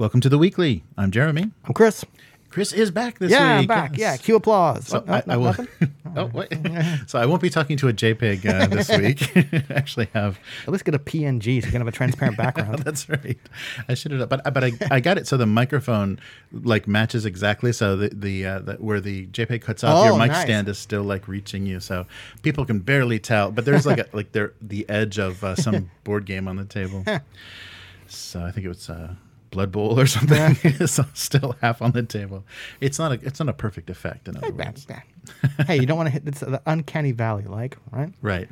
Welcome to the Weekly. I'm Jeremy. I'm Chris. Chris is back this week. Yeah, I'm back. Yeah, cue applause. So What? I will. Nothing? Oh, wait. So I won't be talking to a JPEG this week. I actually have. At least get a PNG so you can have a transparent background. That's right. I should have, but I got it so the microphone like matches exactly. So the where the JPEG cuts off, your mic stand is still like reaching you, so people can barely tell. But there's like the edge of some board game on the table. So I think it was Blood Bowl or something. It's still half on the table. It's not a perfect effect. In other words. Hey, you don't want to hit the uncanny valley, right? Right.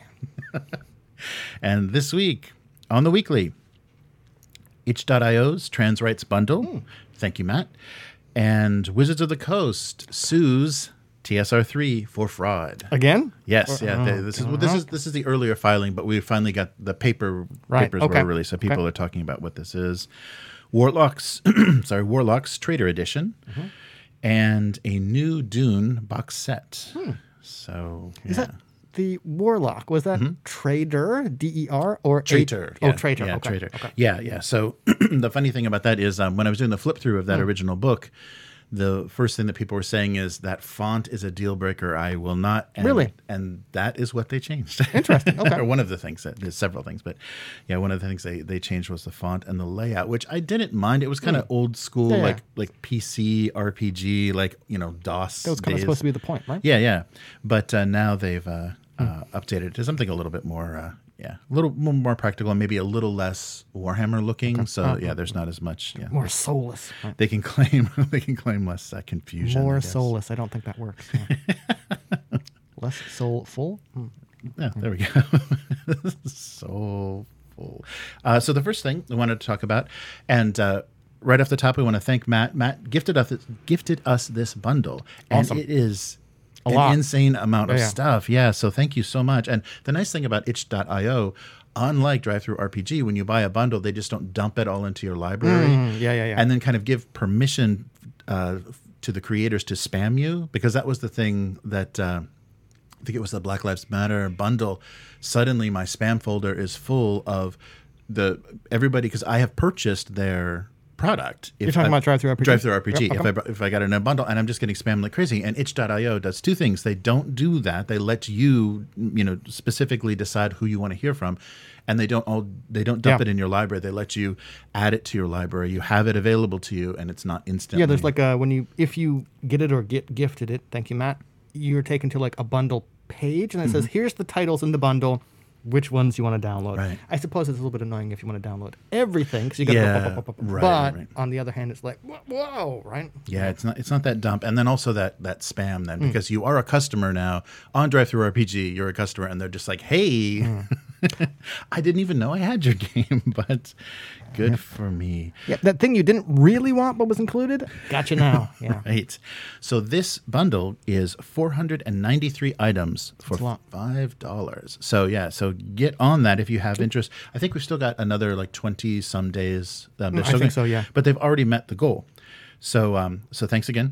And this week on the Weekly, itch.io's trans rights bundle. Thank you, Matt. And Wizards of the Coast sues TSR3 for fraud. Again? Yes, This is the earlier filing, but we finally got the papers were released, so people are talking about what this is. Warlocks Trader Edition, and a new Dune box set. So is that the Warlock? Was that Trader DER or Traitor? Traitor. Yeah, okay. Traitor. Okay. Yeah. So the funny thing about that is when I was doing the flip through of that original book, the first thing that people were saying is that font is a deal breaker. I will not. Really? And that is what they changed. Interesting. Okay. Or one of the things there's several things, but yeah, one of the things they changed was the font and the layout, which I didn't mind. It was kind of old school, like PC RPG, like DOS. That was kind of supposed to be the point, right? Yeah. But now they've updated it to something a little bit more. A little more practical and maybe a little less Warhammer looking. So there's not as much. Yeah, more soulless. Right? They can claim less confusion. More soulless. I don't think that works. Yeah. Less soulful. Yeah, there we go. Soulful. So the first thing I wanted to talk about, and right off the top, we want to thank Matt. Matt gifted us this bundle, and it is an insane amount of stuff. Yeah, so thank you so much. And the nice thing about itch.io, unlike DriveThru RPG, when you buy a bundle, they just don't dump it all into your library. And then kind of give permission to the creators to spam you, because that was the thing that I think it was the Black Lives Matter bundle. Suddenly my spam folder is full of everybody, because I have purchased their product. You're talking about DriveThru RPG? DriveThru RPG. Yep, okay. If I got it in a bundle and I'm just getting spammed like crazy, and itch.io does two things. They don't do that. They let you, specifically decide who you want to hear from, and they don't dump it in your library. They let you add it to your library. You have it available to you, and it's not instantly. Yeah, there's like if you get it or get gifted it, thank you, Matt, you're taken to like a bundle page, and it says, here's the titles in the bundle. Which ones you want to download? Right. I suppose it's a little bit annoying if you want to download everything, because you got but on the other hand, it's like whoa, right? Yeah, it's not that dump, and then also that spam then, because you are a customer now on DriveThru RPG. You're a customer, and they're just like, hey, I didn't even know I had your game, but good for me. Yeah, that thing you didn't really want but was included, got you now. Yeah. Right. So this bundle is 493 items for $5. So get on that if you have interest. I think we've still got another like 20 some days. I think so, yeah. But they've already met the goal. So thanks again,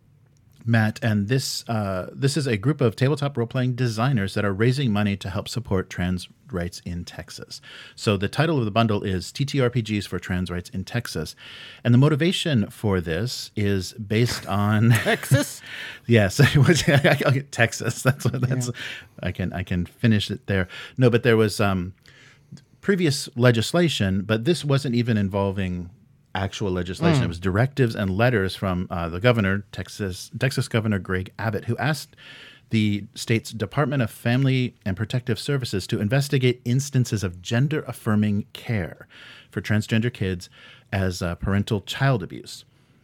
Matt. And this is a group of tabletop role-playing designers that are raising money to help support trans rights in Texas. So the title of the bundle is TTRPGs for Trans Rights in Texas. And the motivation for this is based on Texas? Yes, it was Texas. That's I can finish it there. No, but there was previous legislation, but this wasn't even involving actual legislation. It was directives and letters from the governor, Texas Governor Greg Abbott, who asked the state's Department of Family and Protective Services to investigate instances of gender-affirming care for transgender kids as parental child abuse.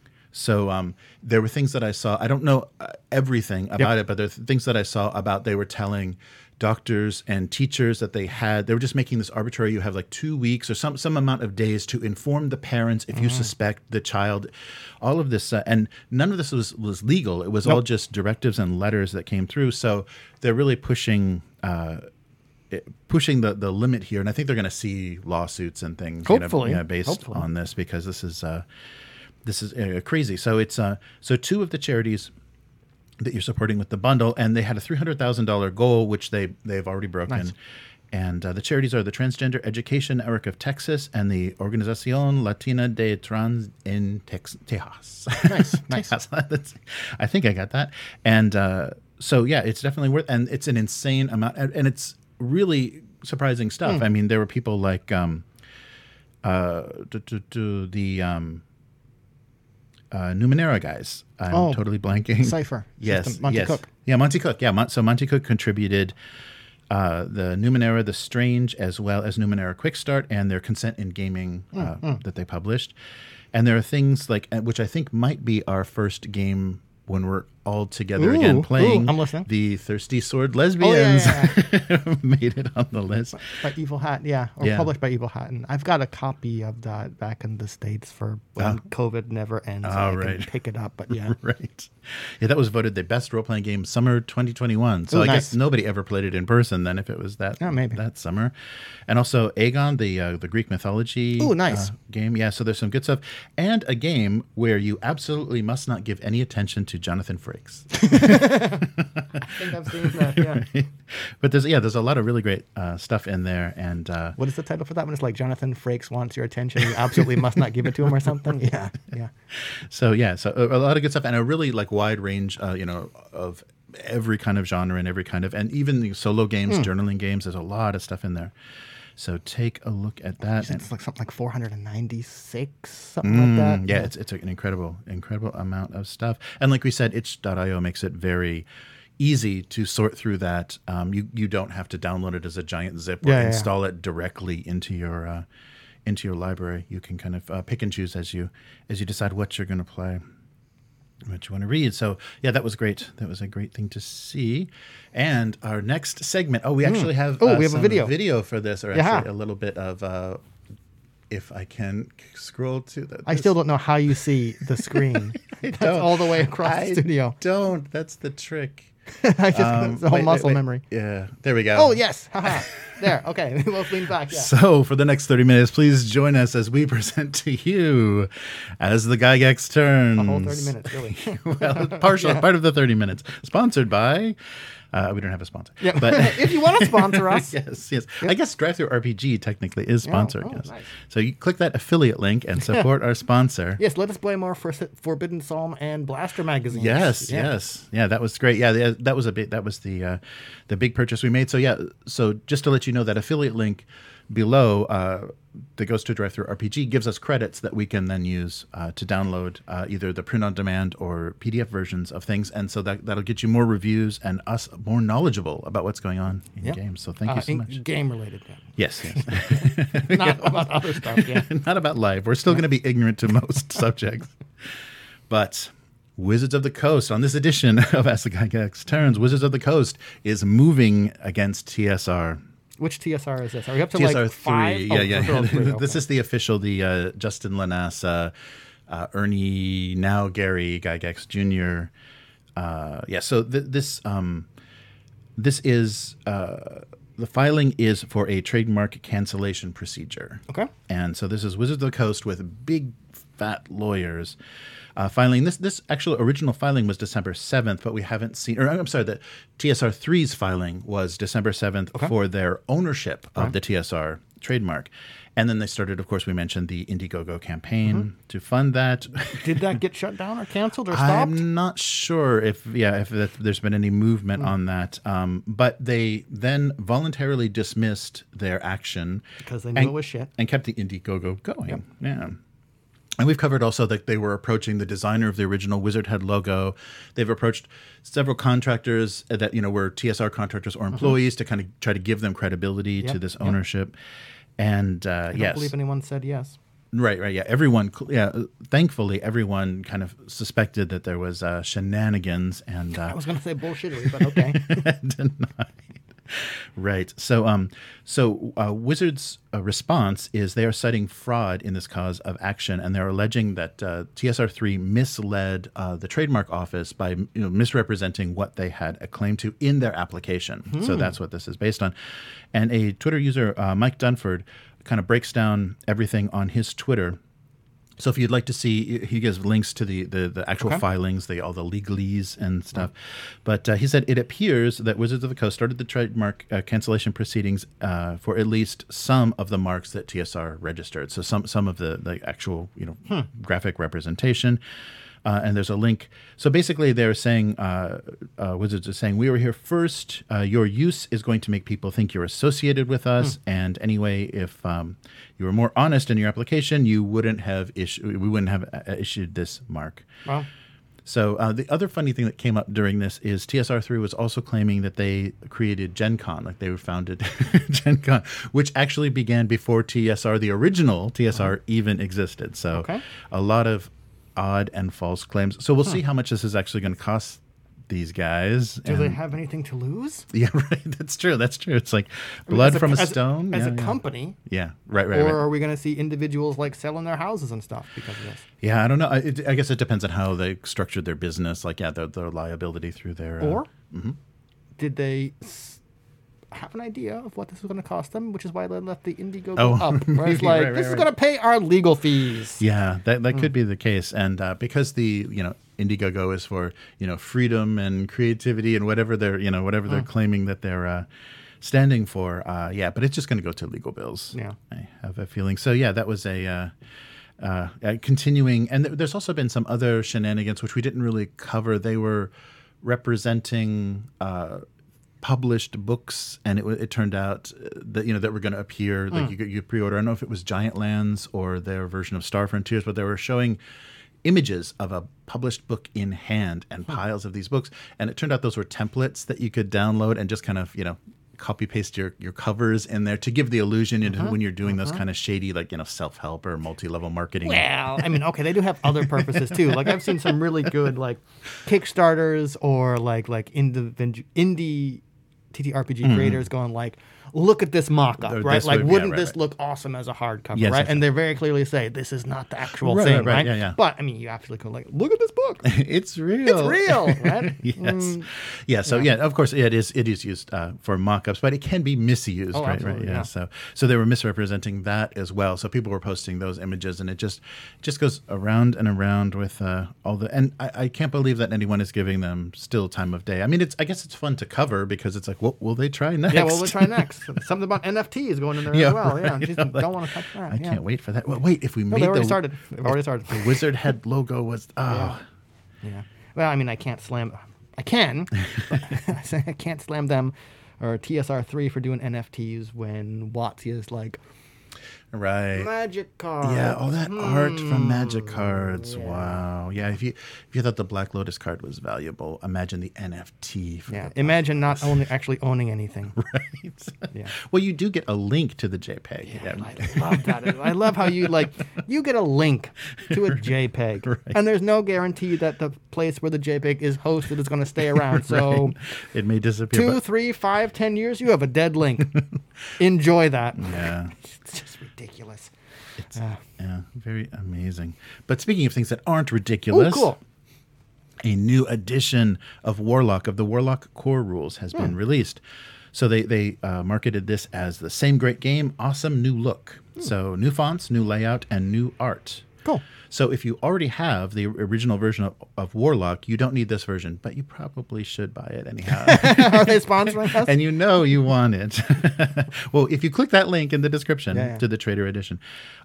So there were things that I saw. I don't know everything about it, but there are things that I saw about they were telling doctors and teachers that they were just making this arbitrary. You have like 2 weeks or some amount of days to inform the parents if you suspect the child. All of this, and none of this was legal. It was all just directives and letters that came through. So they're really pushing the limit here, and I think they're going to see lawsuits and things, based on this, because this is crazy. So it's so two of the charities that you're supporting with the bundle, and they had a $300,000 goal, which they've already broken. Nice. And the charities are the Transgender Education Network of Texas and the Organización Latina de Trans en Tejas. Nice, nice. Tejas. I think I got that. And so, yeah, it's definitely worth, and it's an insane amount, and it's really surprising stuff. I mean, there were people like the Numenera guys. I'm totally blanking. Cypher. Yes. Monty Cook. Yeah, Monty Cook. Yeah, so Monty Cook contributed the Numenera, the Strange, as well as Numenera Quick Start, and their Consent in Gaming that they published. And there are things like, which I think might be our first game when we're all together again playing. I'm listening. The Thirsty Sword Lesbians yeah. made it on the list. By Evil Hat, or published by Evil Hat. And I've got a copy of that back in the States for when COVID never ends. I can pick it up, but yeah. Right. Yeah, that was voted the best role-playing game summer 2021. So I guess nobody ever played it in person then if it was that that summer. And also Aegon, the Greek mythology game. Yeah, so there's some good stuff. And a game where you absolutely must not give any attention to Jonathan Frakes. I think I've seen that, yeah. Right. But there's a lot of really great stuff in there. And what is the title for that one? It's like Jonathan Frakes wants your attention. You absolutely must not give it to him or something. Yeah, yeah. So a lot of good stuff and a really wide range, of every kind of genre and every kind of, and even the solo games, journaling games. There's a lot of stuff in there. So take a look at that. It's like something like 496, something like that. Yeah, it's an incredible amount of stuff. And like we said, itch.io makes it very easy to sort through that. You don't have to download it as a giant zip or install it directly into your library. You can kind of pick and choose as you decide what you're going to play, what you want to read. So yeah, that was great. That was a great thing to see. And our next segment. We actually have we have a video for this, or actually a little bit of. If I can scroll to that. I still don't know how you see the screen. That's all the way across the studio. Don't. That's the trick. It's the whole muscle memory. Yeah. There we go. Oh, yes. Haha. There. Okay. We'll lean back. Yeah. So for the next 30 minutes, please join us as we present to you As the Gygax Turns. A whole 30 minutes, really. Well, part of the 30 minutes. Sponsored by... we don't have a sponsor. Yeah. But if you want to sponsor us. Yes. Yep. I guess DriveThru RPG technically is sponsored. Yes. Nice. So you click that affiliate link and support our sponsor. Yes, let us play more for Forbidden Psalm and Blaster magazines. Yes. Yeah, that was great. Yeah, that was the big purchase we made. So just to let you know, that affiliate link below that goes to DriveThru RPG gives us credits that we can then use to download either the print on demand or PDF versions of things, and so that'll get you more reviews and us more knowledgeable about what's going on in games. So thank you so much. Game related. Yes. Not about other stuff. Yeah. Not about life. We're still going to be ignorant to most subjects, but. Wizards of the Coast, on this edition of As the Gygax Turns, Wizards of the Coast is moving against TSR. Which TSR is this? Are we up to TSR like 5? 3. Yeah. Okay. This is the official, the Justin Lanas, Ernie, now Gary Gygax Jr. So this is the filing is for a trademark cancellation procedure. Okay. And so this is Wizards of the Coast with big fat lawyers. Filing this actual original filing was December 7th, but we haven't seen, or I'm sorry, the TSR 3's filing was December 7th for their ownership of the TSR trademark. And then they started, of course, we mentioned the Indiegogo campaign to fund that. Did that get shut down or canceled or stopped? I'm not sure if there's been any movement on that. But they then voluntarily dismissed their action. Because they knew it was shit. And kept the Indiegogo going. Yep. Yeah. And we've covered also that they were approaching the designer of the original Wizard Head logo. They've approached several contractors that, were TSR contractors or employees to kind of try to give them credibility to this ownership. And I don't believe anyone said yes. Right. Yeah. Everyone, thankfully, everyone kind of suspected that there was shenanigans. And I was going to say bullshittery, but okay. Denied. Right. So Wizards' response is they are citing fraud in this cause of action, and they're alleging that TSR3 misled the trademark office by misrepresenting what they had a claim to in their application. So that's what this is based on. And a Twitter user, Mike Dunford, kind of breaks down everything on his Twitter. So if you'd like to see, he gives links to the actual filings, all the legalese and stuff. But he said it appears that Wizards of the Coast started the trademark cancellation proceedings for at least some of the marks that TSR registered. So some of the actual graphic representation. And there's a link. So basically, they're saying, Wizards are saying, we were here first. Your use is going to make people think you're associated with us. And anyway, if you were more honest in your application, we wouldn't have issued this mark. Wow. So the other funny thing that came up during this is TSR3 was also claiming that they created Gen Con, like they were founded Gen Con, which actually began before TSR, the original TSR, even existed. So a lot of odd and false claims. So we'll see how much this is actually going to cost these guys. Do they have anything to lose? Yeah, right. That's true. It's like blood from a stone. As a company. Yeah, right. Or are we going to see individuals like selling their houses and stuff because of this? Yeah, I don't know. I guess it depends on how they structured their business. Like, their liability through their... Or did they have an idea of what this was going to cost them, which is why they left the Indiegogo up. Where it's like, this is going to pay our legal fees. Yeah, that could be the case. And because the Indiegogo is for freedom and creativity and whatever they're they're claiming that they're standing for. But it's just going to go to legal bills. Yeah, I have a feeling. So that was a continuing. And there's also been some other shenanigans which we didn't really cover. They were representing published books, and it turned out that that were going to appear. Like you pre-order. I don't know if it was Giant Lands or their version of Star Frontiers, but they were showing images of a published book in hand and piles of these books. And it turned out those were templates that you could download and just kind of copy paste your covers in there to give the illusion when you're doing those kind of shady self-help or multi-level marketing. Well, I mean, okay, they do have other purposes too. Like I've seen some really good like Kickstarters or like indie TTRPG creators going like, look at this mock-up, right? Like, wouldn't this look awesome as a hardcover, right? Yes. And they very clearly say, this is not the actual thing, right? Yeah. But, I mean, you absolutely go like, look at this book. It's real. It's real, right? Yes. So, of course, it is used for mock-ups, but it can be misused, right? Yeah. So they were misrepresenting that as well. So people were posting those images, and it just goes around and around with all the... And I can't believe that anyone is giving them still time of day. I mean, I guess it's fun to cover because it's like, what will they try next? Yeah, what will they try next? Something about NFT is going in there as well. Yeah, just don't want to touch that. I can't wait for that. Well, wait, if we made they've already started. The Wizard Head logo was Yeah. Well, I mean, I can, but I can't slam them or TSR3 for doing NFTs when WotC is like, right, Magic cards. Yeah, all that art from Magic cards. Yeah. Wow. Yeah, if you thought the Black Lotus card was valuable, imagine the NFT. Imagine not actually owning anything. Right. Yeah. Well, you do get a link to the JPEG. Yeah. I love that. I love how you get a link to a JPEG, right. And there's no guarantee that the place where the JPEG is hosted is going to stay around. So it may disappear. 2, 3, 5, 10 years, you have a dead link. Enjoy that. Yeah. It's just ridiculous. It's very amazing. But speaking of things that aren't ridiculous, cool. A new edition of the Warlock Core Rules has been released. So they marketed this as the same great game, awesome new look. So new fonts, new layout, and new art. Cool. So if you already have the original version of Warlock, you don't need this version, but you probably should buy it anyhow. Are they sponsoring us? And you want it. Well, if you click that link in the description to the Trader Edition.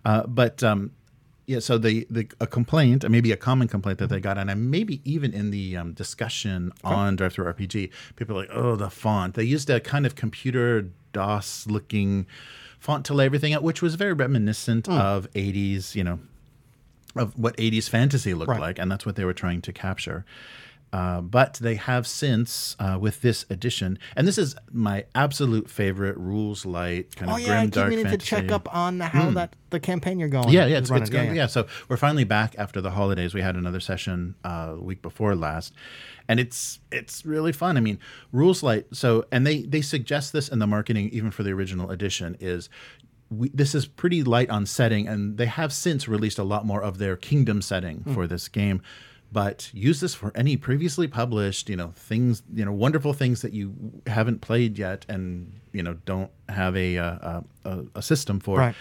So a complaint, maybe a common complaint that they got, and maybe even in the discussion on DriveThru RPG, people are like, oh, the font. They used a kind of computer DOS-looking font to lay everything out, which was very reminiscent of 80s, of what 80s fantasy looked like, and that's what they were trying to capture. But they have since, with this edition, and this is my absolute favorite rules light kind of grim dark fantasy. I keep meaning to check up on how the campaign you're going. It's going. Yeah, so we're finally back after the holidays. We had another session the week before last, and it's really fun. I mean, rules light. So, and they suggest this in the marketing, even for the original edition, is. This is pretty light on setting, and they have since released a lot more of their kingdom setting for this game. But use this for any previously published, things, wonderful things that you haven't played yet, and don't have a system for.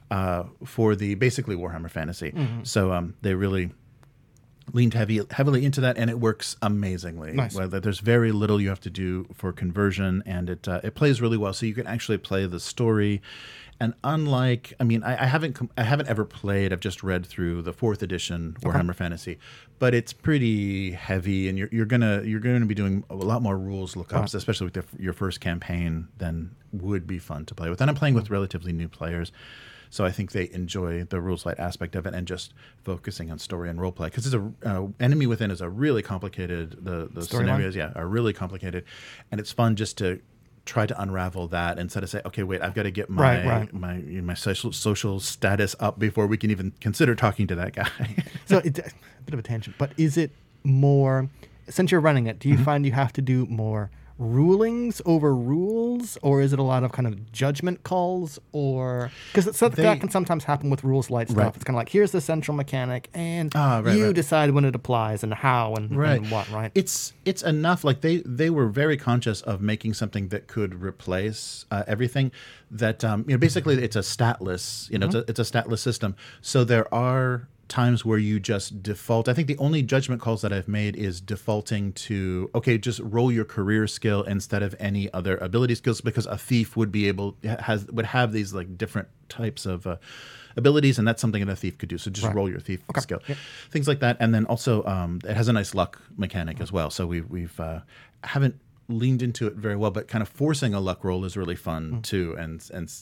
for the basically Warhammer Fantasy. So they really leaned heavily into that, and it works amazingly. Nice. There's very little you have to do for conversion, and it plays really well. So you can actually play the story. And unlike, I mean, I haven't ever played. I've just read through the 4th edition Warhammer Fantasy, but it's pretty heavy, and you're gonna be doing a lot more rules lookups, especially with your first campaign, than would be fun to play with. And I'm playing with relatively new players, so I think they enjoy the rules light aspect of it and just focusing on story and role play, because it's Enemy Within is a really complicated. The scenarios, are really complicated, and it's fun just to try to unravel that instead of say, okay, wait, I've got to get my social status up before we can even consider talking to that guy. So it's a bit of a tangent, but is it more, since you're running it, do you find you have to do more rulings over rules, or is it a lot of kind of judgment calls? Or because that can sometimes happen with rules light stuff. It's kind of like, here's the central mechanic, and you decide when it applies and how and what. Right. It's enough. Like they were very conscious of making something that could replace everything. That basically it's a statless. It's a statless system. So there are times where you just default. I think the only judgment calls that I've made is defaulting to, okay, just roll your career skill instead of any other ability skills, because a thief would have these like different types of abilities, and that's something that a thief could do. So just roll your thief skill, things like that. And then also it has a nice luck mechanic as well. So we've haven't leaned into it very well, but kind of forcing a luck roll is really fun too, and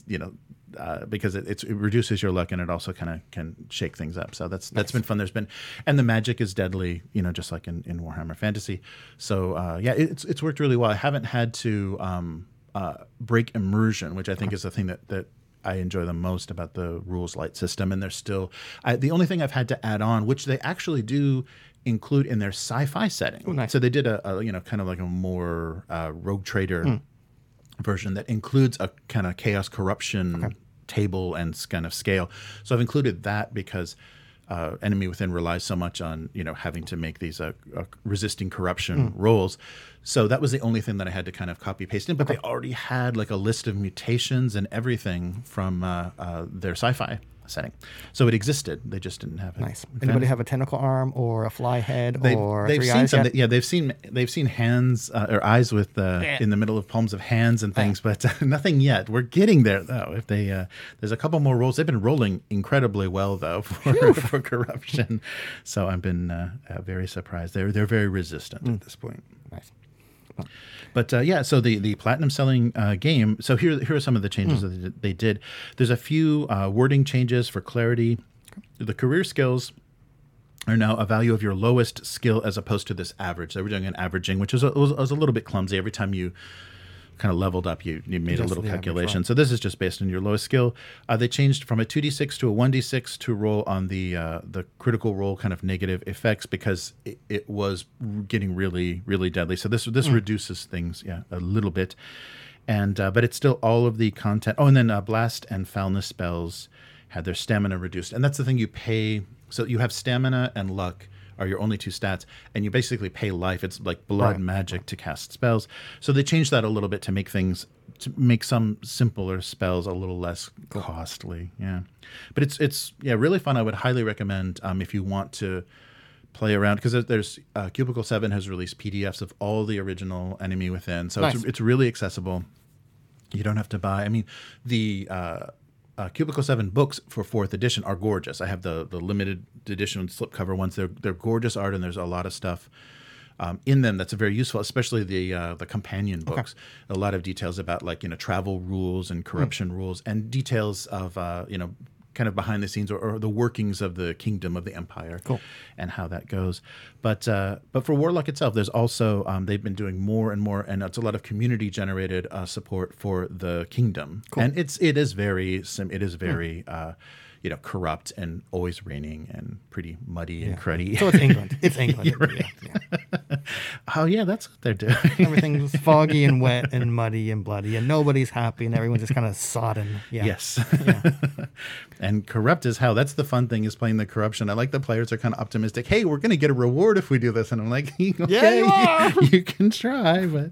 because it reduces your luck, and it also kind of can shake things up. So that's been fun. And the magic is deadly, just like in Warhammer Fantasy. So it's worked really well. I haven't had to break immersion, which I think is the thing that I enjoy the most about the rules light system. And there's still the only thing I've had to add on, which they actually do include in their sci-fi setting. Oh, nice. So they did a kind of like a more Rogue Trader version that includes a kind of chaos corruption table and kind of scale. So I've included that because Enemy Within relies so much on having to make these resisting corruption rolls. So that was the only thing that I had to kind of copy paste in. But they already had like a list of mutations and everything from their sci-fi setting. So it existed. They just didn't have it. Nice. Anybody have a tentacle arm or a fly head or they've three seen eyes some. yet? They've seen hands or eyes with in the middle of palms of hands and things, but nothing yet. We're getting there though. If they there's a couple more rolls. They've been rolling incredibly well though for corruption. So I've been very surprised. They're very resistant at this point. Nice. But so the platinum selling game. So here are some of the changes that they did. There's a few wording changes for clarity. The career skills are now a value of your lowest skill as opposed to this average. They were doing an averaging, which was a little bit clumsy. Every time you kind of leveled up, you made a little calculation. Average, right. So this is just based on your lowest skill. They changed from a 2d6 to a 1d6 to roll on the critical roll kind of negative effects because it was getting really, really deadly. So this reduces things a little bit, and but it's still all of the content. Oh, and then blast and foulness spells had their stamina reduced, and that's the thing you pay. So you have stamina and luck are your only two stats, and you basically pay life. It's like blood magic to cast spells. So they changed that a little bit to make some simpler spells a little less costly. Yeah, but it's really fun. I would highly recommend if you want to play around, because there's Cubicle 7 has released PDFs of all the original Enemy Within, so nice. It's really accessible. You don't have to buy. I mean, the Cubicle 7 books for 4th edition are gorgeous. I have the limited edition slipcover ones. They're gorgeous art, and there's a lot of stuff in them that's very useful, especially the companion books. A lot of details about travel rules and corruption rules, and details of kind of behind the scenes or the workings of the kingdom of the empire and how that goes. But for Warlock itself, there's also they've been doing more and more, and it's a lot of community generated support for the kingdom. And it is very corrupt and always raining and pretty muddy and cruddy. So it's England. It's England. Right. Oh yeah, that's what they're doing. Everything's foggy and wet and muddy and bloody, and nobody's happy, and everyone's just kind of sodden. Yeah. Yes. Yeah. And corrupt is how. That's the fun thing, is playing the corruption. I like the players are kind of optimistic. Hey, we're going to get a reward if we do this, and I'm like, okay, Yeah, you are. you can try, but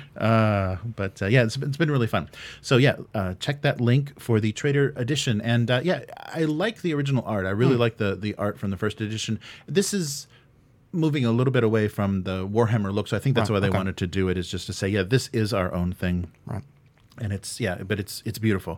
yeah, it's been really fun. So yeah, check that link for the Trader Edition, and yeah, I like the original art. I really like the art from the first edition. This is moving a little bit away from the Warhammer look, so I think that's why they wanted to do it, is just to say, yeah, this is our own thing. Right. And it's beautiful.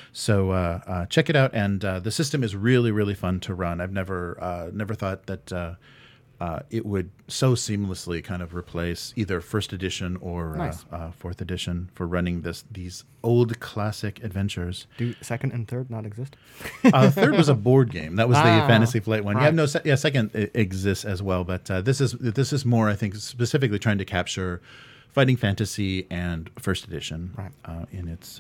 So check it out, and the system is really, really fun to run. I've never thought that it would so seamlessly kind of replace either first edition or fourth edition for running these old classic adventures. Do second and third not exist? Third was a board game. That was the Fantasy Flight one. Right. Second exists as well, but this is more, I think, specifically trying to capture fighting fantasy and first edition in its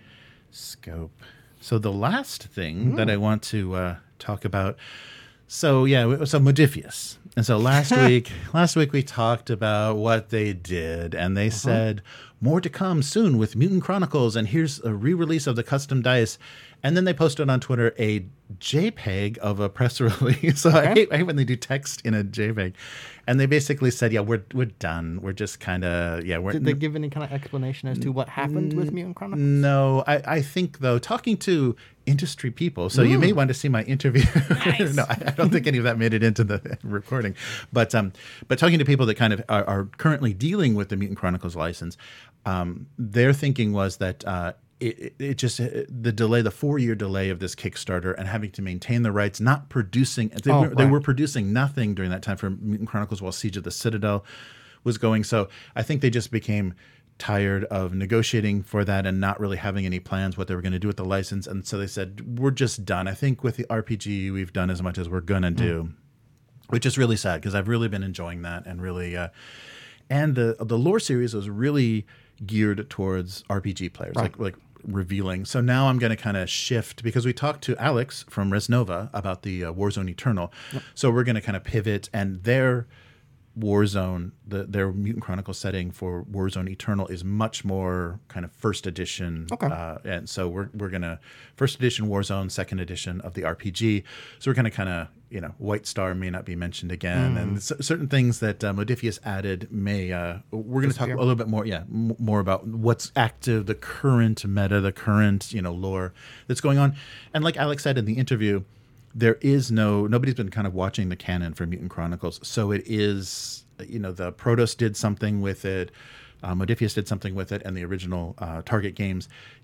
scope. So the last thing that I want to talk about. So Modiphius. And so last week we talked about what they did, and they said more to come soon with Mutant Chronicles, and here's a re-release of the custom dice. And then they posted on Twitter a JPEG of a press release. So I hate when they do text in a JPEG. And they basically said, yeah, we're done. We're just kind of, Did they give any kind of explanation as to what happened with Mutant Chronicles? No, I think, though, talking to industry people, so you may want to see my interview. Nice. No, I don't think any of that made it into the recording. But talking to people that kind of are currently dealing with the Mutant Chronicles license, their thinking was that it just the 4-year delay of this Kickstarter and having to maintain the rights, not producing. They were producing nothing during that time for Mutant Chronicles while Siege of the Citadel was going. So I think they just became tired of negotiating for that and not really having any plans what they were going to do with the license. And so they said, we're just done. I think with the RPG, we've done as much as we're going to do, which is really sad because I've really been enjoying that, and really, and the lore series was really geared towards RPG players, like revealing. So now I'm going to kind of shift, because we talked to Alex from Resnova about the Warzone Eternal. Yep. So we're going to kind of pivot, and their Warzone, their Mutant Chronicles setting for Warzone Eternal is much more kind of first edition. Okay. And so we're going to first edition Warzone, second edition of the RPG. So we're going to kind of, White Star may not be mentioned again. And certain things that Modiphius added we're going to talk a little bit more, more about what's active, the current meta, the current, lore that's going on. And like Alex said in the interview, there is nobody's been kind of watching the canon for Mutant Chronicles. So it is, the Protoss did something with it, Modiphius did something with it, and the original Target Games,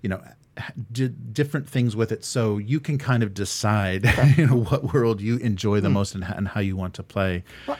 did different things with it. So you can kind of decide, what world you enjoy the most and how you want to play. Well,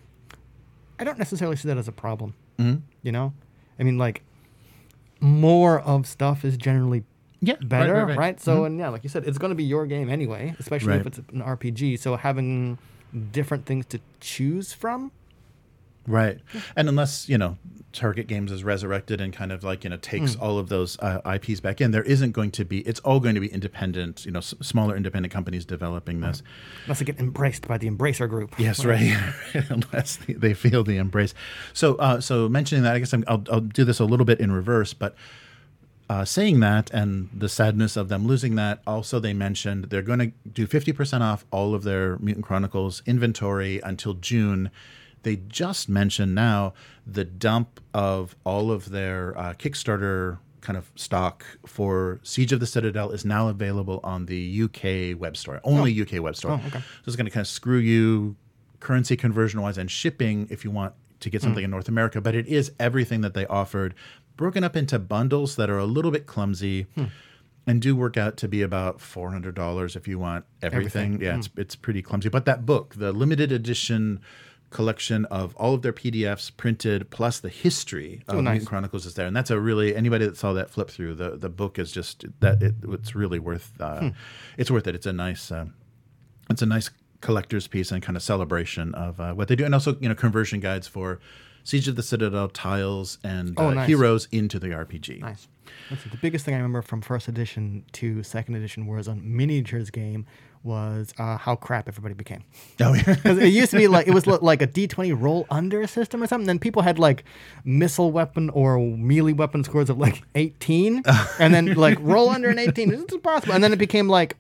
I don't necessarily see that as a problem. Mm-hmm. I mean, like, more of stuff is generally better, right? So, and like you said, it's going to be your game anyway, especially if it's an RPG. So having different things to choose from. Right. And unless, Target Games is resurrected and kind of like, takes all of those IPs back in, there isn't going to be, it's all going to be independent, smaller independent companies developing this. Unless they get embraced by the Embracer Group. Yes, right. Unless they feel the embrace. So mentioning that, I guess I'll do this a little bit in reverse, but saying that and the sadness of them losing that, also they mentioned they're going to do 50% off all of their Mutant Chronicles inventory until June. They just mentioned now the dump of all of their Kickstarter kind of stock for Siege of the Citadel is now available on the UK web store, only UK web store. Okay. So it's going to kind of screw you currency conversion-wise and shipping if you want to get something in North America, but it is everything that they offered, broken up into bundles that are a little bit clumsy and do work out to be about $400 if you want everything. Yeah, it's pretty clumsy. But that book, the limited edition collection of all of their PDFs printed, plus the history of Mutant Chronicles is there. And that's anybody that saw that flip through, the book is just, it's really worth, it's worth it. It's a nice collector's piece and kind of celebration of what they do. And also, conversion guides for Siege of the Citadel tiles and nice. heroes into the RPG. Nice. Let's see, the biggest thing I remember from first edition to second edition was on miniatures game was how crap everybody became. Oh yeah, because it used to be like it was like a D20 roll under system or something. Then people had like missile weapon or melee weapon scores of like 18, and then like roll under an 18. This is impossible. And then it became like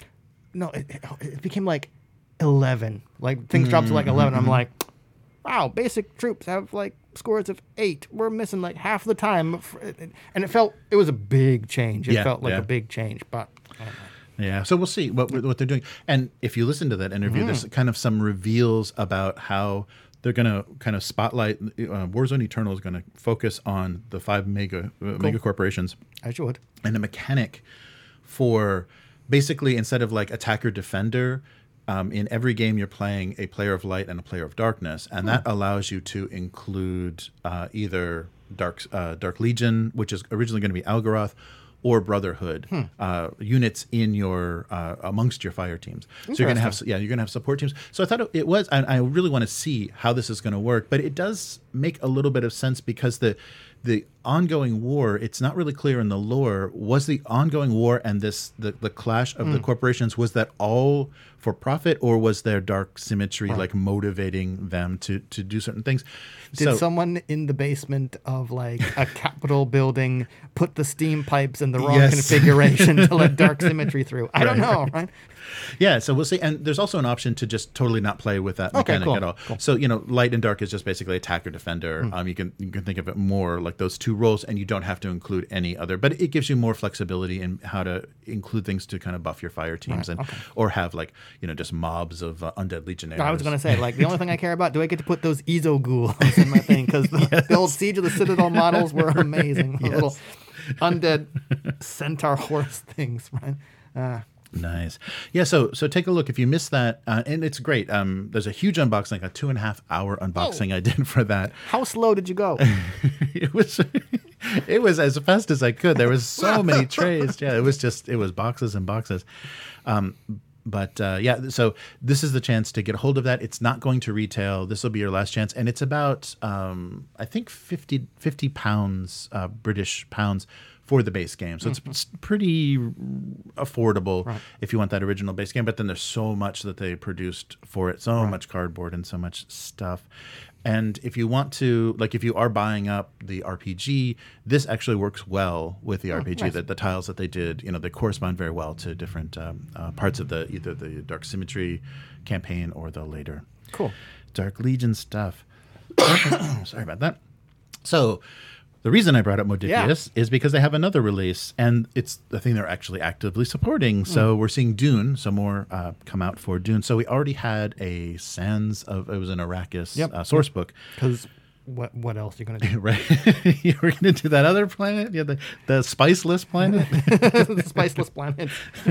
it became like 11. Like things dropped to like 11. I'm like, wow, basic troops have like scores of 8. We're missing like half the time, and it was a big change. It felt like a big change, but. I don't know. Yeah, so we'll see what they're doing. And if you listen to that interview, there's kind of some reveals about how they're going to kind of spotlight Warzone Eternal is going to focus on the 5 mega corporations. As you would. And a mechanic for basically instead of like attacker defender, in every game you're playing a player of light and a player of darkness, and that allows you to include either Dark Legion, which is originally going to be Algaroth, or Brotherhood units in your amongst your fire teams. So you're gonna have support teams. So I thought it was. I really want to see how this is going to work, but it does make a little bit of sense because the ongoing war, it's not really clear in the lore. Was the ongoing war and the clash of the corporations, was that all for profit, or was there dark symmetry like motivating them to do certain things? Did someone in the basement of like a Capitol building put the steam pipes in the wrong configuration to let dark symmetry through? I don't know, right? Yeah, so we'll see. And there's also an option to just totally not play with that mechanic at all. Cool. So, light and dark is just basically attacker defender. You can think of it more like those two roles, and you don't have to include any other. But it gives you more flexibility in how to include things to kind of buff your fire teams or have like, just mobs of undead legionnaires. No, I was going to say, like, the only thing I care about, do I get to put those Ezo ghouls in my thing? Because the old Siege of the Citadel models were amazing. The little undead centaur horse things, right? Nice. Yeah, so take a look. If you missed that, and it's great. There's a huge unboxing, a 2.5 hour unboxing I did for that. How slow did you go? It was as fast as I could. There was so many trays. Yeah, it was boxes and boxes. But so this is the chance to get a hold of that. It's not going to retail. This will be your last chance. And it's about, I think, 50 pounds, British pounds for the base game. So it's pretty affordable if you want that original base game. But then there's so much that they produced for it, so much cardboard and so much stuff. And if you want to, like if you are buying up the RPG, this actually works well with the RPG. Nice. The tiles that they did, they correspond very well to different parts of either the Dark Symmetry campaign or the later Dark Legion stuff. Sorry about that. So the reason I brought up Modiphius is because they have another release, and it's the thing they're actually actively supporting. So we're seeing Dune, some more come out for Dune. So we already had a Sands of, it was an Arrakis source book. Because what else are you going to do? Right. You were going to do that other planet? Yeah, the spiceless planet? The spiceless planet.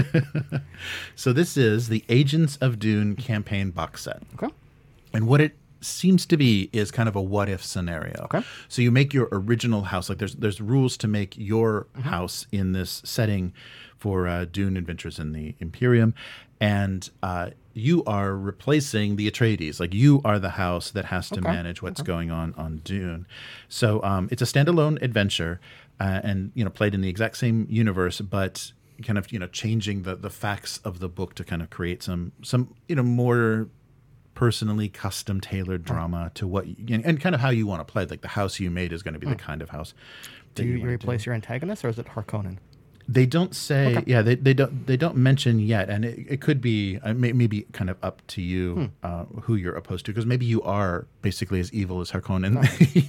So this is the Agents of Dune campaign box set. Okay. And what it seems to be is kind of a what if scenario. Okay. So you make your original house, like there's rules to make your house in this setting for Dune Adventures in the Imperium, and you are replacing the Atreides. Like you are the house that has to manage what's going on Dune. So it's a standalone adventure, and played in the exact same universe, but kind of changing the facts of the book to kind of create some more personally custom tailored drama to what and kind of how you want to play. Like the house you made is going to be the kind of house. Do you replace your antagonist, or is it Harkonnen? They don't say. Okay. Yeah, they don't mention yet, and it could be maybe kind of up to you who you're opposed to, because maybe you are basically as evil as Harkonnen.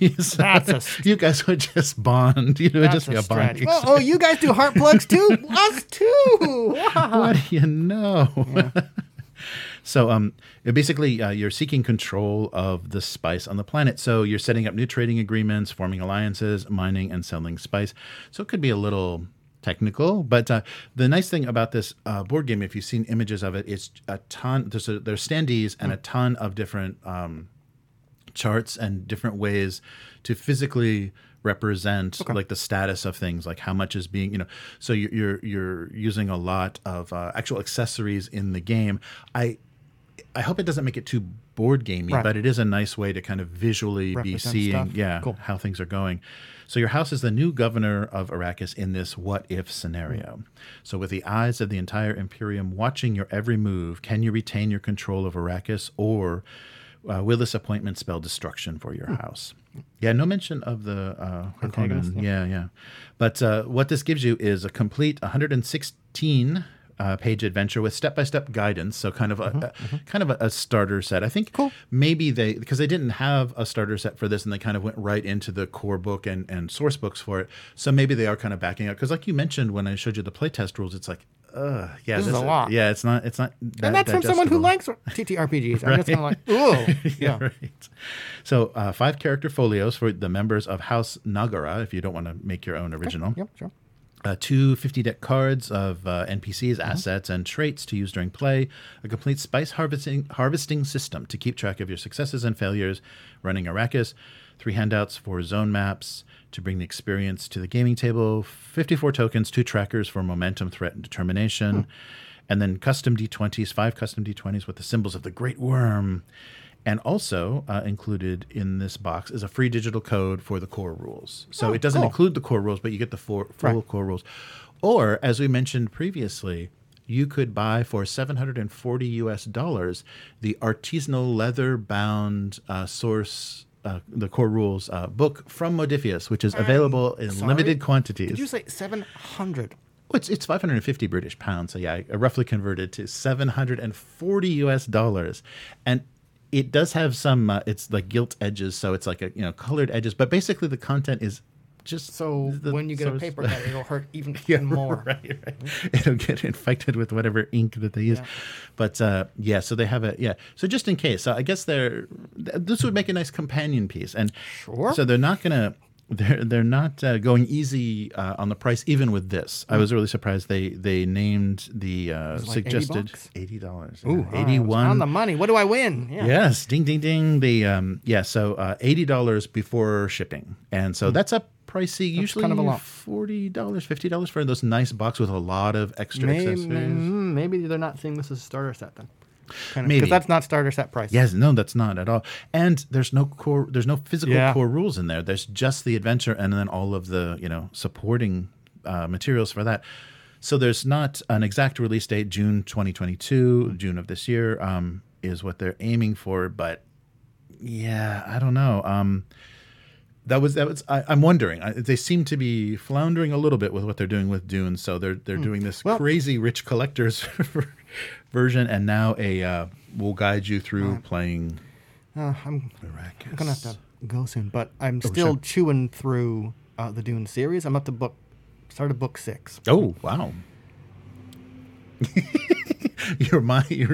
You guys would just bond. It would just be a bond. Oh, you guys do heart plugs too? Us too. Wow. What do you know? Yeah. So basically, you're seeking control of the spice on the planet. So you're setting up new trading agreements, forming alliances, mining and selling spice. So it could be a little technical, but the nice thing about this board game, if you've seen images of it, it's a ton. There's standees and a ton of different charts and different ways to physically represent like the status of things, like how much is being, so you're using a lot of actual accessories in the game. I hope it doesn't make it too board gamey, Right. but it is a nice way to kind of visually be Represent seeing, stuff. Cool. how things are going. So your house is the new governor of Arrakis in this what-if scenario. So with the eyes of the entire Imperium watching your every move, can you retain your control of Arrakis, or will this appointment spell destruction for your house? Yeah, no mention of the Antagonist, Harkonnen. Yeah. But what this gives you is a complete 116 page adventure with step-by-step guidance. So kind of a starter set. I think maybe because they didn't have a starter set for this, and they kind of went right into the core book and source books for it. So maybe they are kind of backing up, because like you mentioned when I showed you the playtest rules, it's like, this is a lot. Yeah, it's not. And that's from someone who likes TTRPGs. I'm just kind of like, ooh, yeah. Right. So 5 character folios for the members of House Nagara, if you don't want to make your own original. Yep, sure. 2 50 deck cards of NPCs, assets, and traits to use during play. A complete spice harvesting system to keep track of your successes and failures running Arrakis. 3 handouts for zone maps to bring the experience to the gaming table. 54 tokens, 2 trackers for momentum, threat, and determination. And then custom D20s, 5 custom D20s with the symbols of the Great Worm. And also included in this box is a free digital code for the core rules. So it doesn't include the core rules, but you get the full core rules. Or, as we mentioned previously, you could buy for $740 US the artisanal leather-bound source, the core rules book from Modiphius, which is available in limited quantities. Did you say 700? It's 550 British pounds. So yeah, I roughly converted to $740 US. And it does have some, it's like gilt edges, so it's like colored edges. But basically, the content is just when you get a paper cut, it'll hurt even more. Right. It'll get infected with whatever ink that they use. Yeah. But so they have So just in case, I guess this would make a nice companion piece. And so they're not gonna. They're not going easy on the price, even with this. I was really surprised they named the suggested $80. Ooh, 81 on the money. What do I win? Yeah. Yes, ding ding ding. The so $80 before shipping, and so that's a pricey. Usually kind of a lot. $40, $50 for those nice box with a lot of extra accessories. Maybe they're not seeing this as a starter set then. Maybe, because that's not starter set price. Yes, no, that's not at all. And there's no physical core rules in there. There's just the adventure, and then all of the supporting materials for that. So there's not an exact release date. June 2022, June of this year is what they're aiming for. But yeah, I don't know. That was. I'm wondering. They seem to be floundering a little bit with what they're doing with Dune. So they're doing this crazy rich collector's version, and now will guide you through playing. I'm gonna have to go soon, but I'm still chewing through the Dune series. I'm up to started book 6. Oh wow! You're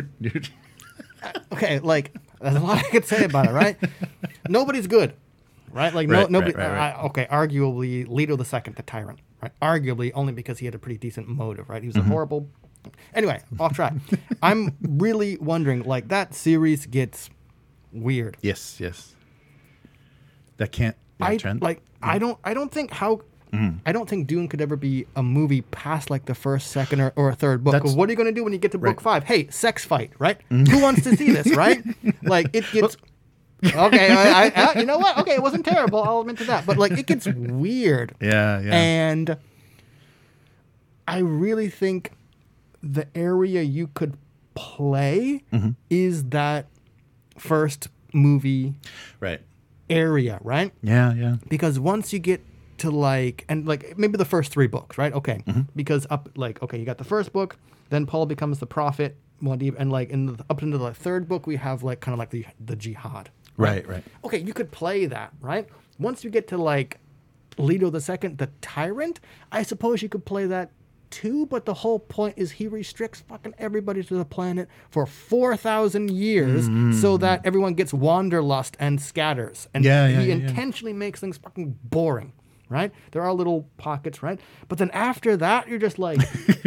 okay. Like there's a lot I could say about it, right? Nobody's good. Right? Like, nobody. Right. Okay, arguably, Leto II, the tyrant. Right? Arguably, only because he had a pretty decent motive, right? He was a horrible. Anyway, off track. I'm really wondering, like, that series gets weird. Yes. That can't. I don't think I don't think Dune could ever be a movie past like the first, second, or third book. What are you going to do when you get to book 5? Hey, sex fight, right? Who wants to see this, right? Like, it gets. Okay, you know what? Okay, it wasn't terrible. I'll admit to that. But like, it gets weird. Yeah. And I really think the area you could play is that first movie area, right? Yeah. Because once you get to maybe the first 3 books, right? Okay, because you got the first book, then Paul becomes the prophet. And like up into the 3rd book, we have like kind of like the jihad. Right. Okay, you could play that, right? Once you get to like Leto II, the tyrant, I suppose you could play that too, but the whole point is he restricts fucking everybody to the planet for 4,000 years so that everyone gets wanderlust and scatters. And he intentionally makes things fucking boring. Right? There are little pockets, right? But then after that, you're just like,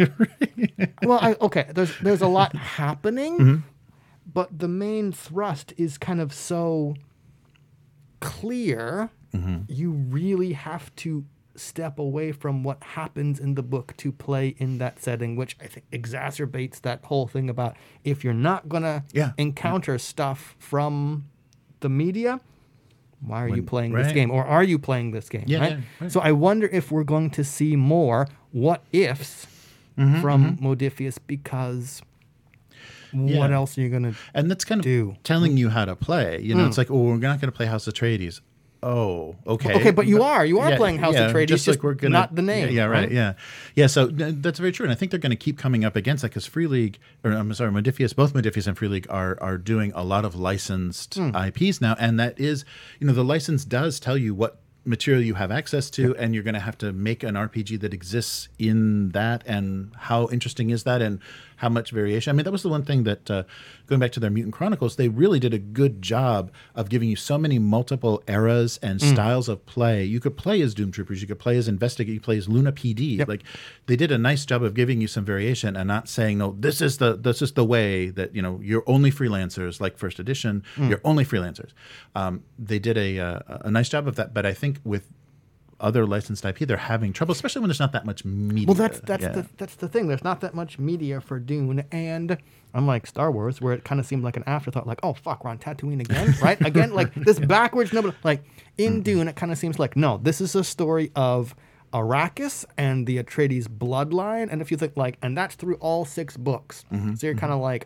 there's a lot happening, but the main thrust is kind of so clear, you really have to step away from what happens in the book to play in that setting, which I think exacerbates that whole thing about if you're not going to encounter stuff from the media, why are you playing this game? Or are you playing this game? Right? So I wonder if we're going to see more what ifs from Modiphius, because what else are you going to And that's kind of telling you how to play. You know, it's like, oh, we're not going to play House Atreides. Oh, okay. Okay, but you are playing House Atreides, just like we're gonna, not the name. Yeah, right. Yeah. So that's very true, and I think they're going to keep coming up against that because Free League, or I'm sorry, Modiphius, both Modiphius and Free League are doing a lot of licensed IPs now, and that is, you know, the license does tell you what material you have access to, and you're going to have to make an RPG that exists in that, and how interesting is that, and how much variation. I mean, that was the one thing that, going back to their Mutant Chronicles, they really did a good job of giving you so many multiple eras and styles of play. You could play as Doom Troopers, you could play as Investigate, you could play as Luna PD. Like, they did a nice job of giving you some variation and not saying, no, this is the way that, you know, you're only freelancers, like First Edition, you're only freelancers. They did a nice job of that, but I think with other licensed IP, they're having trouble, especially when there's not that much media. Well, that's the thing. There's not that much media for Dune, and unlike Star Wars, where it kind of seemed like an afterthought, like, oh fuck, we're on Tatooine again, right? Again, like this backwards. No, like in Dune, it kind of seems like no, this is a story of Arrakis and the Atreides bloodline, and if you think like, and that's through all 6 books, so you're kind of like,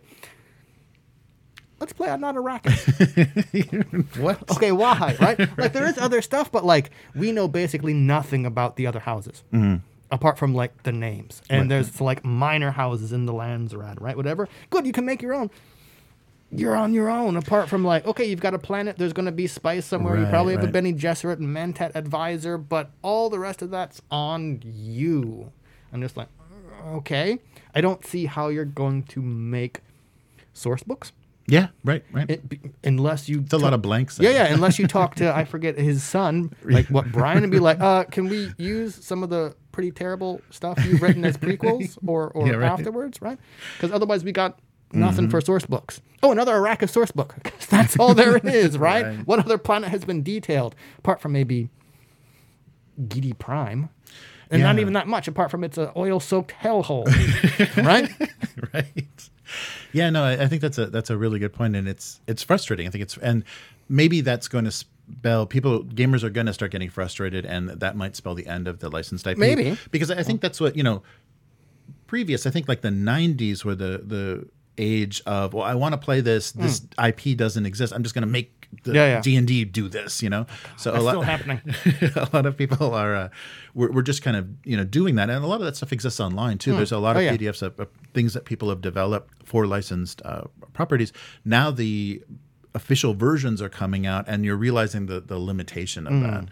let's play on not Arrakis. What? Okay, why? Right? Like, there is other stuff, but like we know basically nothing about the other houses apart from like the names. And there's like minor houses in the Landsrad, right? Whatever. Good, you can make your own. You're on your own. Apart from like, okay, you've got a planet. There's going to be spice somewhere. You probably have a Bene Gesserit and Mentat advisor, but all the rest of that's on you. I'm just like, okay. I don't see how you're going to make source books. Yeah, right. Unless you... It's a lot of blanks. Yeah, unless you talk to, I forget, his son, like what, Brian, and be like, can we use some of the pretty terrible stuff you've written as prequels or afterwards, right? Because otherwise we got nothing for source books. Oh, another Arrakis source book. That's all there is, right? What other planet has been detailed, apart from maybe Giedi Prime? And not even that much, apart from it's an oil-soaked hellhole, right? Right. Yeah, no, I think that's a really good point, and it's frustrating. I think and maybe that's going to spell gamers are going to start getting frustrated, and that might spell the end of the licensed IP. Maybe, because I think that's what, you know, previous. I think like the 90s were the age of, well, I want to play this. This IP doesn't exist. I'm just going to make the D&D do this, you know. So that's still happening. A lot of people are we're just kind of, you know, doing that, and a lot of that stuff exists online too. There's a lot of PDFs of things that people have developed for licensed properties. Now the official versions are coming out, and you're realizing the limitation of that.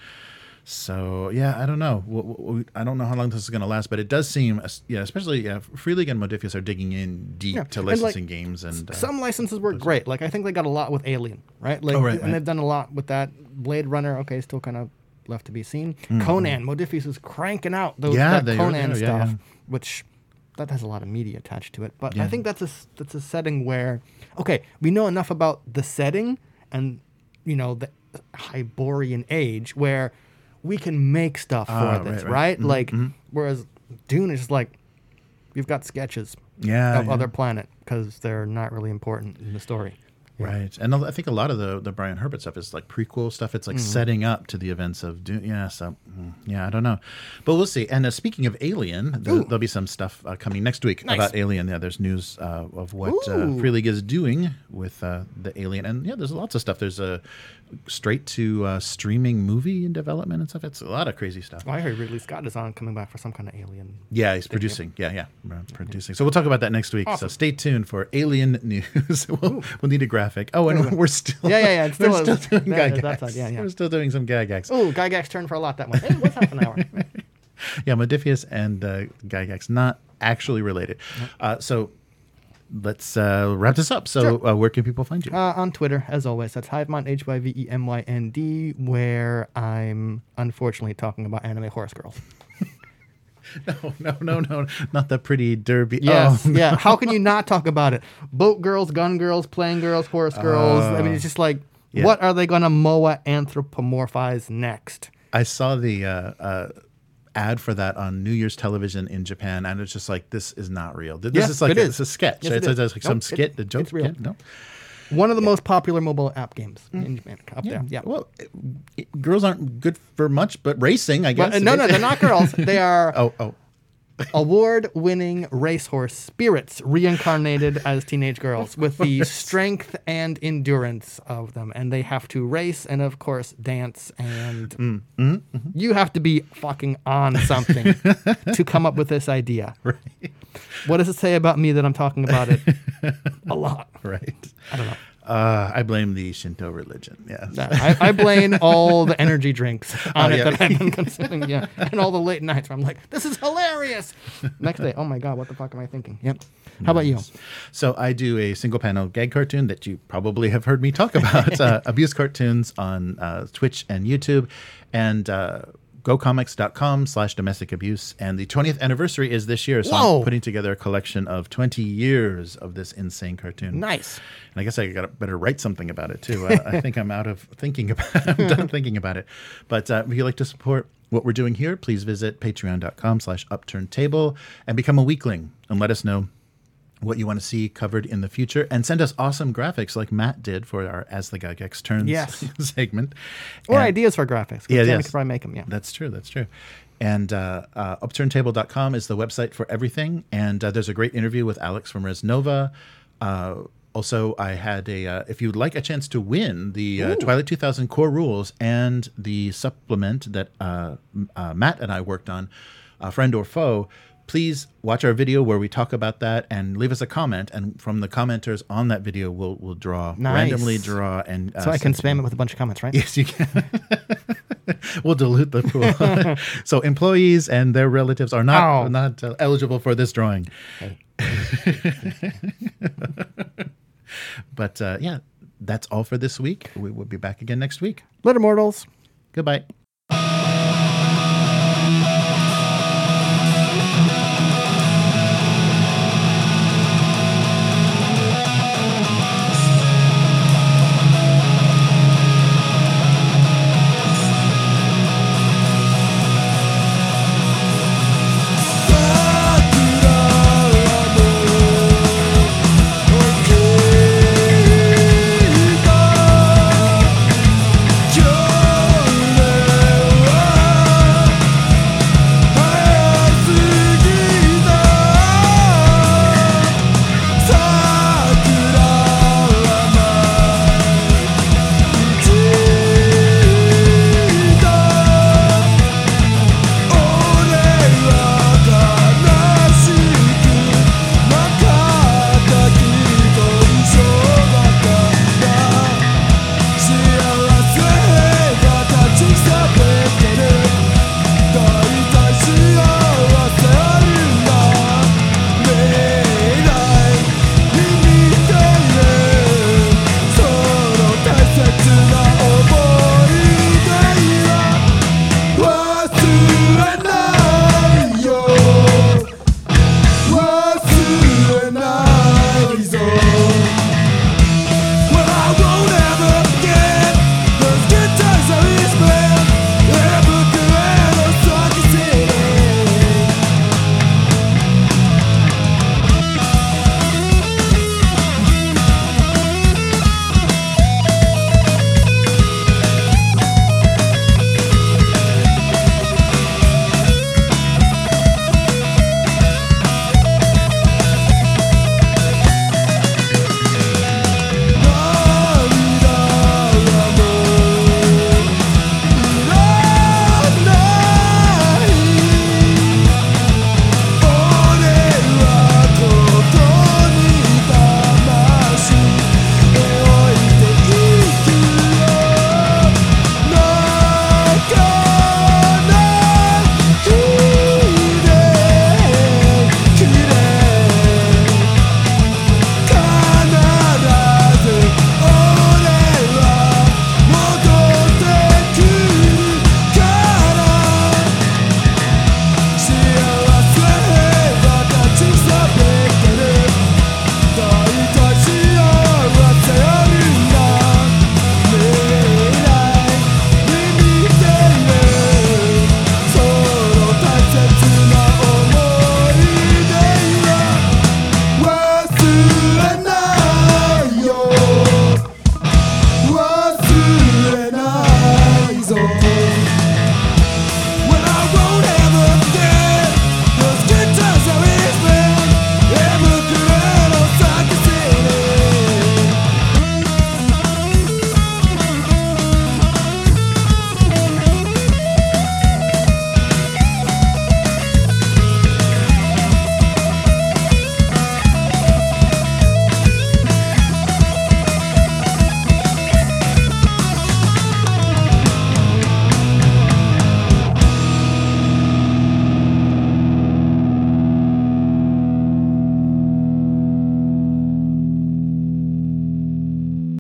So yeah, I don't know. I don't know how long this is going to last, but it does seem, especially Free League and Modiphius are digging in deep to licensing games, and some licenses work great. Like I think they got a lot with Alien, right? Like, and they've done a lot with that. Blade Runner, okay, still kind of left to be seen. Conan, Modiphius is cranking out that Conan stuff, which that has a lot of media attached to it. But I think that's a setting where, okay, we know enough about the setting and, you know, the Hyborian age where we can make stuff for this, right? Like, whereas Dune is just like, we've got sketches of other planet because they're not really important in the story. Right. And I think a lot of the Brian Herbert stuff is like prequel stuff. It's like setting up to the events of Dune. Yeah, so, I don't know. But we'll see. And speaking of Alien, there'll be some stuff coming next week about Alien. Yeah, there's news of what Free League is doing with the Alien. And there's lots of stuff. There's a straight to streaming movie in development and stuff. It's a lot of crazy stuff. Well, I heard Ridley Scott is coming back for some kind of Alien. Yeah, he's producing. Yeah, producing. So we'll talk about that next week. Awesome. So stay tuned for Alien news. we'll need a graphic. Oh, and we're still it's still, we're still doing Gygax. We're still doing some Gygax. Oh, Gygax turned for a lot that one. Hey, what's half an hour? Yeah, Modiphius and Gygax not actually related. So let's wrap this up. So where can people find you? On Twitter, as always. That's Hivemynd, HYVEMYND, where I'm unfortunately talking about anime horse girls. No, not the pretty derby. Yes, yeah. How can you not talk about it? Boat girls, gun girls, plane girls, horse girls. I mean, it's just like, what are they going to MOA anthropomorphize next? I saw the ad for that on New Year's television in Japan, and it's just like, this is not real. This is like it's a sketch. Yes, Right? it So is. it's like some skit, a joke. It's real. Yeah, no. One of the most popular mobile app games in Japan. Up there. Yeah. Well, girls aren't good for much, but racing, I guess. Well, no, they're not girls. They are Oh. award-winning racehorse spirits reincarnated as teenage girls with the strength and endurance of them. And they have to race and, of course, dance. And you have to be fucking on something to come up with this idea. Right. What does it say about me that I'm talking about it a lot? Right. I don't know. I blame the Shinto religion. Yeah. I blame all the energy drinks on it yeah. that I've been consuming. Yeah. And all the late nights where I'm like, this is hilarious. Next day, oh my God, what the fuck am I thinking? Yep. How about you? So I do a single panel gag cartoon that you probably have heard me talk about, abuse cartoons on Twitch and YouTube, and gocomics.com/domestic abuse. And the 20th anniversary is this year. So Whoa. I'm putting together a collection of 20 years of this insane cartoon. Nice. And I guess I better write something about it too. I think I'm out of thinking about it. I'm done thinking about it. But if you'd like to support what we're doing here, please visit patreon.com/upturntable and become a weekling and let us know what you want to see covered in the future, and send us awesome graphics like Matt did for our As the Gygax Turns segment. Or And- ideas for graphics. Yeah, Jamie yes. could probably make them, yeah. That's true. That's true. And upturntable.com is the website for everything. And there's a great interview with Alex from Resnova. Also, I had if you'd like a chance to win the Twilight 2000 core rules and the supplement that Matt and I worked on, Friend or Foe, please watch our video where we talk about that and leave us a comment. And from the commenters on that video, we'll draw, randomly draw. And So I can spam it with a bunch of comments, right? Yes, you can. We'll dilute the pool. So employees and their relatives are not eligible for this drawing. Hey. But yeah, that's all for this week. We will be back again next week. Later, mortals. Goodbye.